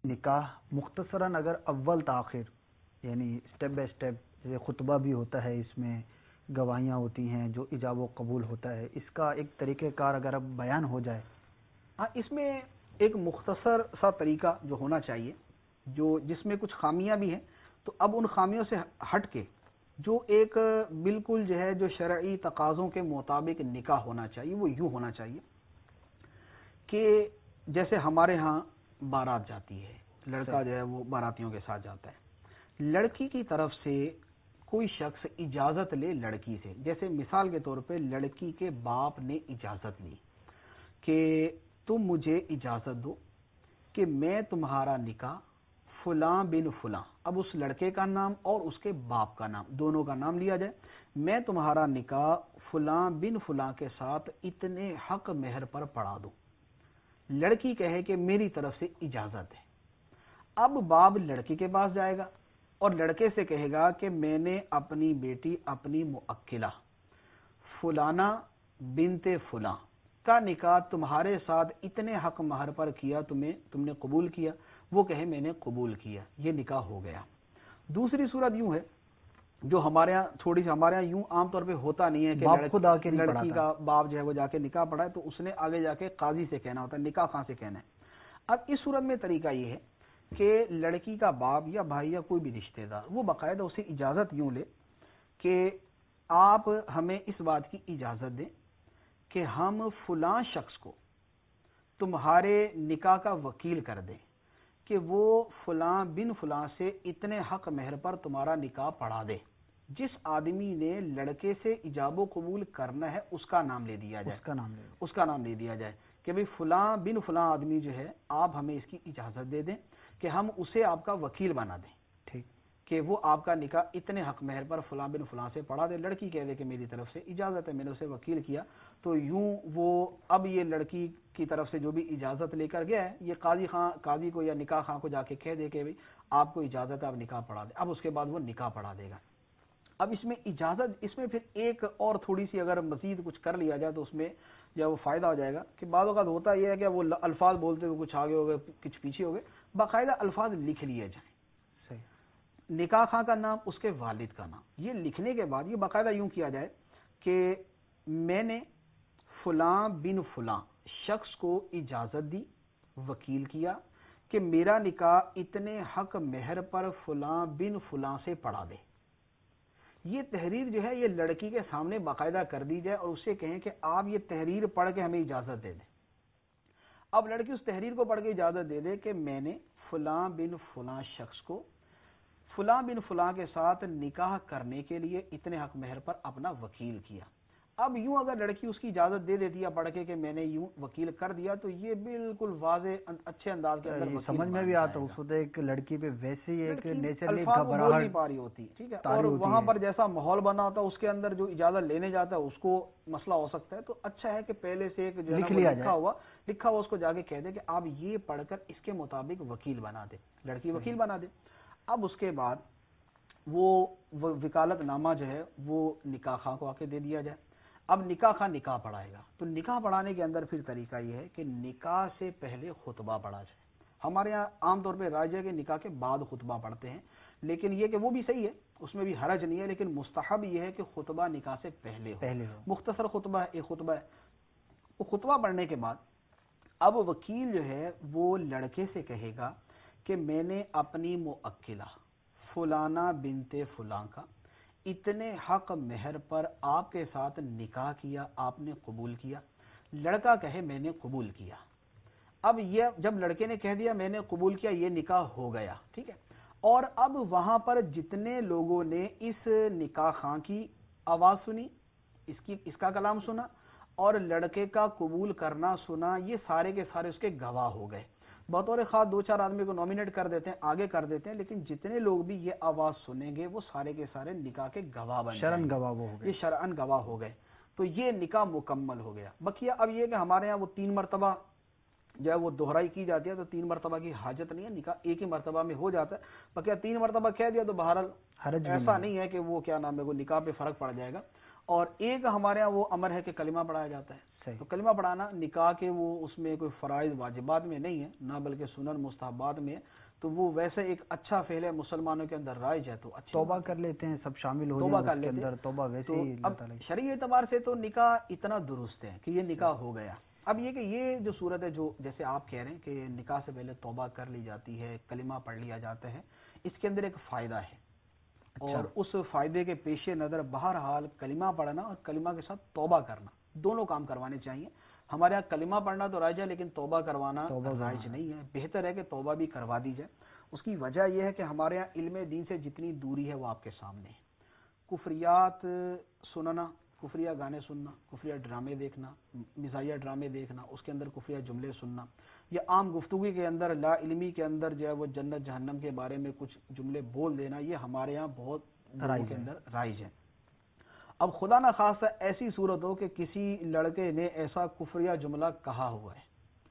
نکاح مختصراً اگر اول تاخیر یعنی سٹیپ بائی سٹیپ، جیسے خطبہ بھی ہوتا ہے، اس میں گواہیاں ہوتی ہیں، جو ایجاب و قبول ہوتا ہے، اس کا ایک طریقہ کار اگر اب بیان ہو جائے۔ ہاں، اس میں ایک مختصر سا طریقہ جو ہونا چاہیے، جس میں کچھ خامیاں بھی ہیں، تو اب ان خامیوں سے ہٹ کے جو ایک بالکل جو شرعی تقاضوں کے مطابق نکاح ہونا چاہیے، وہ یوں ہونا چاہیے کہ جیسے ہمارے ہاں بارات جاتی ہے، لڑکا وہ باراتیوں کے ساتھ جاتا ہے، لڑکی کی طرف سے کوئی شخص اجازت لے لڑکی سے، جیسے مثال کے طور پہ لڑکی کے باپ نے اجازت لی کہ تم مجھے اجازت دو کہ میں تمہارا نکاح فلاں بن فلاں، اب اس لڑکے کا نام اور اس کے باپ کا نام دونوں کا نام لیا جائے، میں تمہارا نکاح فلاں بن فلاں کے ساتھ اتنے حق مہر پر پڑھا دوں۔ لڑکی کہے کہ میری طرف سے اجازت ہے۔ اب باپ لڑکی کے پاس جائے گا اور لڑکے سے کہے گا کہ میں نے اپنی بیٹی اپنی موکلہ فلانا بنت فلاں کا نکاح تمہارے ساتھ اتنے حق مہر پر کیا، تم نے قبول کیا؟ وہ کہے میں نے قبول کیا، یہ نکاح ہو گیا۔ دوسری صورت یوں ہے، جو ہمارے ہاں یوں عام طور پہ ہوتا نہیں ہے کہ لڑکی کا باپ وہ جا کے نکاح پڑھائے، تو اس نے آگے جا کے قاضی سے کہنا ہوتا ہے، نکاح خاں سے کہنا ہے۔ اب اس صورت میں طریقہ یہ ہے کہ لڑکی کا باپ یا بھائی یا کوئی بھی رشتہ دار وہ باقاعدہ اسے اجازت یوں لے کہ آپ ہمیں اس بات کی اجازت دیں کہ ہم فلاں شخص کو تمہارے نکاح کا وکیل کر دیں کہ وہ فلاں بن فلاں سے اتنے حق مہر پر تمہارا نکاح پڑھا دے۔ جس آدمی نے لڑکے سے ایجاب و قبول کرنا ہے اس کا نام لے دیا جائے، اس کا نام لے دیا جائے کہ بھئی فلاں بن فلاں آدمی آپ ہمیں اس کی اجازت دے دیں کہ ہم اسے آپ کا وکیل بنا دیں، ٹھیک، کہ وہ آپ کا نکاح اتنے حق مہر پر فلاں بن فلاں سے پڑھا دے۔ لڑکی کہہ دے کہ میری طرف سے اجازت ہے، میں نے اسے وکیل کیا، تو یوں وہ اب یہ لڑکی کی طرف سے جو بھی اجازت لے کر گیا ہے، یہ قاضی کو یا نکاح خاں کو جا کے کہہ دے کہ بھئی آپ کو اجازت ہے، آپ نکاح پڑھا دیں۔ اب اس کے بعد وہ نکاح پڑھا دے گا۔ اب اس میں اجازت، اس میں پھر ایک اور تھوڑی سی اگر مزید کچھ کر لیا جائے تو اس میں جو وہ فائدہ ہو جائے گا کہ بعض اوقات ہوتا یہ ہے کہ وہ الفاظ بولتے ہوئے کچھ آگے ہو گئے، کچھ پیچھے ہو گئے، باقاعدہ الفاظ لکھ لیے جائیں، صحیح، نکاح خاں کا نام، اس کے والد کا نام، یہ لکھنے کے بعد یہ باقاعدہ یوں کیا جائے کہ میں نے فلاں بن فلاں شخص کو اجازت دی، وکیل کیا کہ میرا نکاح اتنے حق مہر پر فلاں بن فلاں سے پڑھا دے۔ یہ تحریر یہ لڑکی کے سامنے باقاعدہ کر دی جائے اور اسے کہیں کہ آپ یہ تحریر پڑھ کے ہمیں اجازت دے دیں۔ اب لڑکی اس تحریر کو پڑھ کے اجازت دے دے کہ میں نے فلاں بن فلاں شخص کو فلاں بن فلاں کے ساتھ نکاح کرنے کے لیے اتنے حق مہر پر اپنا وکیل کیا۔ اب یوں اگر لڑکی اس کی اجازت دے دیتی ہے پڑھ کے کہ میں نے یوں وکیل کر دیا، تو یہ بالکل واضح اچھے انداز کے اندر سمجھ میں بھی آتا ہے۔ اس وقت ایک لڑکی پہ ویسے ہی ایک نیچرلی گھبراہٹ نہیں پا رہی ہوتی، ٹھیک ہے، اور وہاں پر جیسا ماحول بنا ہوتا ہے اس کے اندر جو اجازت لینے جاتا ہے اس کو مسئلہ ہو سکتا ہے، تو اچھا ہے کہ پہلے سے ایک لکھا ہوا اس کو جا کے کہہ دے کہ آپ یہ پڑھ کر اس کے مطابق وکیل بنا دے، لڑکی وکیل بنا دے۔ اب اس کے بعد وہ وکالت نامہ وہ نکاح خاں کو آ کے دے دیا جائے۔ اب نکاح خاں نکاح پڑھائے گا، تو نکاح پڑھانے کے اندر پھر طریقہ یہ ہے کہ نکاح سے پہلے خطبہ پڑھا جائے۔ ہمارے یہاں عام طور پہ رائج ہے کہ نکاح کے بعد خطبہ پڑھتے ہیں، لیکن یہ کہ وہ بھی صحیح ہے، اس میں بھی حرج نہیں ہے، لیکن مستحب یہ ہے کہ خطبہ نکاح سے پہلے ہو۔ مختصر خطبہ ہے، ایک خطبہ ہے۔ وہ خطبہ پڑھنے کے بعد اب وکیل وہ لڑکے سے کہے گا کہ میں نے اپنی موکلہ فلانا بنت فلاں کا اتنے حق مہر پر آپ کے ساتھ نکاح کیا، آپ نے قبول کیا۔ لڑکا کہے میں نے قبول کیا۔ اب یہ جب لڑکے نے کہہ دیا میں نے قبول کیا، یہ نکاح ہو گیا، ٹھیک ہے، اور اب وہاں پر جتنے لوگوں نے اس نکاح خاں کی آواز سنی، اس کا کلام سنا اور لڑکے کا قبول کرنا سنا، یہ سارے کے سارے اس کے گواہ ہو گئے۔ بطور خاص دو چار آدمی کو نامینیٹ کر دیتے ہیں، آگے کر دیتے ہیں، لیکن جتنے لوگ بھی یہ آواز سنیں گے وہ سارے کے سارے نکاح کے گواہ بن جائیں گے، یہ شرعن گواہ ہو گئے، تو یہ نکاح مکمل ہو گیا۔ بقیہ اب یہ کہ ہمارے ہاں وہ 3 مرتبہ وہ دہرائی کی جاتی ہے، تو 3 مرتبہ کی حاجت نہیں ہے، نکاح ایک ہی مرتبہ میں ہو جاتا ہے۔ بقیہ 3 مرتبہ کہہ دیا تو بہرحال ایسا نہیں ہے کہ وہ وہ نکاح پہ فرق پڑ جائے گا۔ اور ایک ہمارے ہاں وہ امر ہے کہ کلمہ پڑھایا جاتا ہے، تو کلمہ پڑھانا نکاح کے وہ اس میں کوئی فرائض واجبات میں نہیں ہے، نہ بلکہ سنن مستحبات میں ہے، تو وہ ویسے ایک اچھا فعل ہے، مسلمانوں کے اندر رائج ہے، تو توبہ کر لیتے ہیں، سب شامل ہو توبہ جائیں کر اس کے لیتے اندر، توبہ ویسے ہی اب اللہ تعالیٰ شرعی اعتبار سے تو نکاح اتنا درست ہے کہ یہ نکاح ہو گیا۔ اب یہ کہ یہ جو صورت ہے، جو جیسے آپ کہہ رہے ہیں کہ نکاح سے پہلے توبہ کر لی جاتی ہے، کلمہ پڑھ لیا جاتا ہے، اس کے اندر ایک فائدہ ہے، اور اس فائدے کے پیش نظر بہرحال کلمہ پڑھنا اور کلمہ کے ساتھ توبہ کرنا دونوں کام کروانے چاہیے۔ ہمارے یہاں کلمہ پڑھنا تو رائج ہے، لیکن توبہ کروانا رائج نہیں ہے، بہتر ہے کہ توبہ بھی کروا دی جائے۔ اس کی وجہ یہ ہے کہ ہمارے یہاں علم دین سے جتنی دوری ہے وہ آپ کے سامنے ہے۔ کفریات سننا، کفریہ گانے سننا، کفریہ ڈرامے دیکھنا، مزاحیہ ڈرامے دیکھنا، اس کے اندر کفریہ جملے سننا، یا عام گفتگو کے اندر لا علمی کے اندر جو ہے وہ جنت جہنم کے بارے میں کچھ جملے بول دینا، یہ ہمارے یہاں بہت لوگوں کے اندر رائج ہے۔ اب خدا نہ خواستہ ایسی صورت ہو کہ کسی لڑکے نے ایسا کفریہ جملہ کہا ہوا ہے،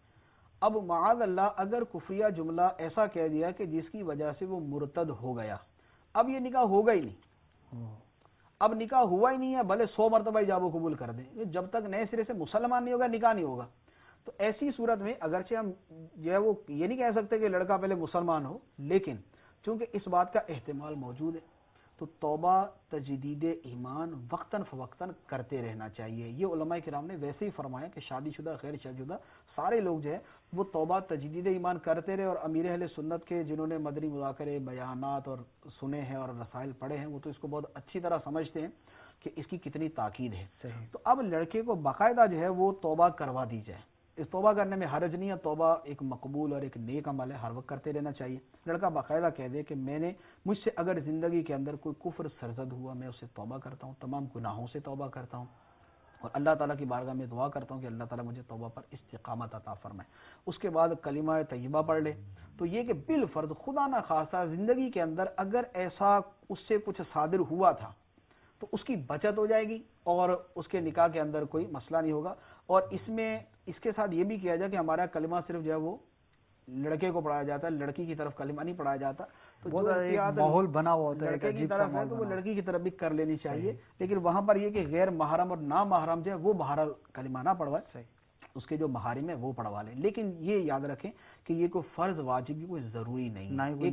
اب معاذ اللہ اگر کفریہ جملہ ایسا کہہ دیا کہ جس کی وجہ سے وہ مرتد ہو گیا، اب یہ نکاح ہوگا ہی نہیں، اب نکاح ہوا ہی نہیں ہے، بھلے 100 مرتبہ ایجاب و قبول کر دیں، جب تک نئے سرے سے مسلمان نہیں ہوگا نکاح نہیں ہوگا۔ تو ایسی صورت میں اگرچہ ہم جو ہے وہ یہ نہیں کہہ سکتے کہ لڑکا پہلے مسلمان ہو، لیکن چونکہ اس بات کا احتمال موجود ہے تو توبہ تجدید ایمان وقتاً فوقتاً کرتے رہنا چاہیے۔ یہ علماء کرام نے ویسے ہی فرمایا کہ شادی شدہ غیر شادی شدہ سارے لوگ جو ہے وہ توبہ تجدید ایمان کرتے رہے، اور امیر اہل سنت کے جنہوں نے مدنی مذاکرے بیانات اور سنے ہیں اور رسائل پڑھے ہیں وہ تو اس کو بہت اچھی طرح سمجھتے ہیں کہ اس کی کتنی تاکید ہے۔ تو اب لڑکے کو باقاعدہ جو ہے وہ توبہ کروا دی جائے، اس توبہ کرنے میں حرج نہیں ہے، توبہ ایک مقبول اور ایک نیک عمل ہے، ہر وقت کرتے رہنا چاہیے۔ لڑکا باقاعدہ کہہ دے کہ مجھ سے اگر زندگی کے اندر کوئی کفر سرزد ہوا میں اسے توبہ کرتا ہوں، تمام گناہوں سے توبہ کرتا ہوں، اور اللہ تعالیٰ کی بارگاہ میں دعا کرتا ہوں کہ اللہ تعالیٰ مجھے توبہ پر استقامت عطا فرمائے۔ اس کے بعد کلمہ طیبہ پڑھ لے، تو یہ کہ بالفرض خدا نہ خواستہ زندگی کے اندر اگر ایسا اس سے کچھ صادر ہوا تھا تو اس کی بچت ہو جائے گی اور اس کے نکاح کے اندر کوئی مسئلہ نہیں ہوگا۔ اور اس کے ساتھ یہ بھی کیا جائے کہ ہمارا کلمہ صرف جو ہے وہ لڑکے کو پڑھایا جاتا ہے، لڑکی کی طرف کلمہ نہیں پڑھایا جاتا، تو ماحول بنا ہوا ہوتا ہے لڑکے کی طرف ہے تو وہ لڑکی کی طرف بھی کر لینی چاہیے، لیکن وہاں پر یہ کہ غیر محرم اور نامحرم جو ہے وہ بہرحال کلمہ نہ پڑھوائے، اس کے جو محارم ہیں وہ پڑھوا لیں، لیکن یہ یاد رکھیں کہ یہ کوئی فرض واجب کوئی ضروری نہیں ہے،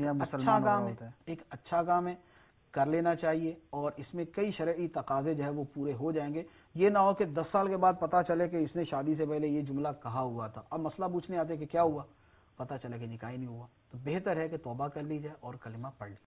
ایک اچھا کام ہے، کر لینا چاہیے، اور اس میں کئی شرعی تقاضے جو ہے وہ پورے ہو جائیں گے۔ یہ نہ ہو کہ 10 سال کے بعد پتہ چلے کہ اس نے شادی سے پہلے یہ جملہ کہا ہوا تھا، اب مسئلہ پوچھنے آتے کہ کیا ہوا، پتہ چلے کہ نکاح نہیں ہوا۔ تو بہتر ہے کہ توبہ کر لی جائے اور کلمہ پڑھ لی۔